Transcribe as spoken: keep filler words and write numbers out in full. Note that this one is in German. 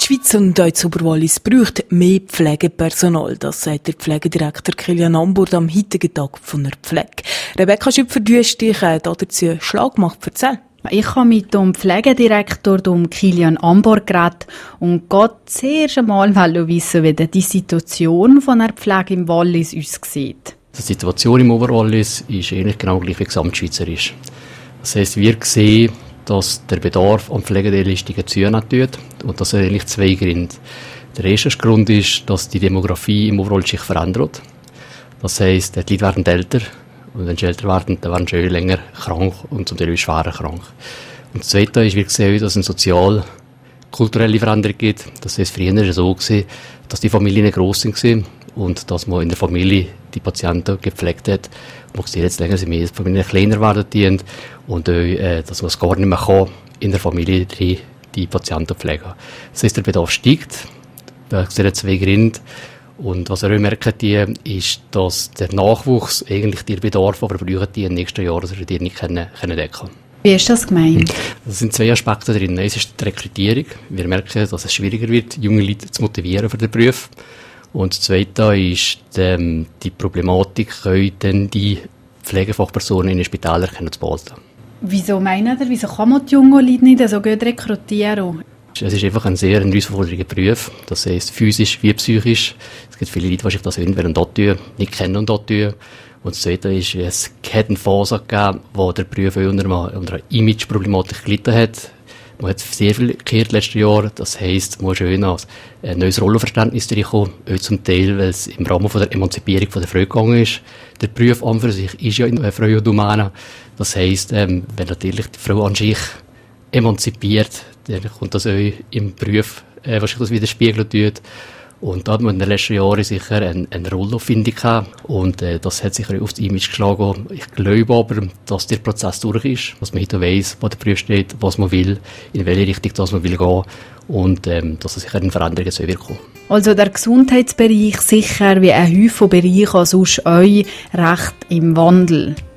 Die Schweiz und auch das Oberwallis braucht mehr Pflegepersonal. Das sagt der Pflegedirektor Kilian Ambord am heutigen Tag von der Pflege. Rebecca Schüpfer-Düstich hat dazu einen Schlag gemacht. Erzähl. Ich habe mit dem Pflegedirektor dem Kilian Ambord geredet und gerade zuerst einmal wissen, wie die Situation von der Pflege im Wallis aussieht. Die Situation im Oberwallis ist eigentlich genau gleich wie gesamtschweizerisch. Das heisst, wir sehen, dass der Bedarf an Pflegedienstleistungen zunehmen tut. Und das sind eigentlich zwei Gründe. Der erste Grund ist, dass die Demografie im Oberwallis sich verändert. Das heisst, die Leute werden älter. Und wenn sie älter werden, dann werden sie auch länger krank und zum Teil schwerer krank. Und das Zweite ist, wir sehen, dass es eine sozial-kulturelle Veränderung gibt. Das heisst, früher war es so, dass die Familien gross waren und dass man in der Familie die Patienten gepflegt hat. Man sieht jetzt länger, dass die Familien kleiner werden und auch, äh, dass man es gar nicht mehr kann, in der Familie die, die Patienten pflegen. Das heisst, der Bedarf steigt. Da sind zwei Gründe. Und was wir auch merken, die, ist, dass der Nachwuchs eigentlich den Bedarf, aber brauchen die in den nächsten Jahren, also die nicht können, können decken. Wie ist das gemeint? Es sind zwei Aspekte drin. Eins ist die Rekrutierung. Wir merken, dass es schwieriger wird, junge Leute zu motivieren für den Beruf. Und das Zweite ist ähm, die Problematik, können die Pflegefachpersonen in den Spitälern zu behalten. Wieso meinen Sie, wieso kann man die jungen Leute nicht so gut rekrutieren? Es ist einfach ein sehr herausfordernder Beruf. Das heisst, physisch wie psychisch. Es gibt viele Leute, die sich das entweder dort tun, nicht kennen und dort tun. Und das Zweite ist, es hat eine Phase gegeben, wo der Beruf unter einer Image-Problematik gelitten hat. Man hat sehr viel gekehrt letztes Jahr. Das heisst, man muss schon ein neues Rollenverständnis reinkommen. Auch zum Teil, weil es im Rahmen von der Emanzipierung von der Frau gegangen ist. Der Beruf an für sich ist ja eine Frauendomäne. Das heisst, ähm, wenn natürlich die Frau an sich emanzipiert, dann kommt das auch im Beruf, äh, was sich das widerspiegeln tut. Und da hat man in den letzten Jahren sicher eine, eine Rollenfindung gehabt. Und äh, das hat sicher auf das Image geschlagen. Ich glaube aber, dass der Prozess durch ist, dass man heute weiss, wo der Beruf steht, was man will, in welche Richtung das man will gehen. Und ähm, dass es sicher eine Veränderung so wird kommen. Also der Gesundheitsbereich sicher wie ein Haufen Bereiche sonst euch recht im Wandel.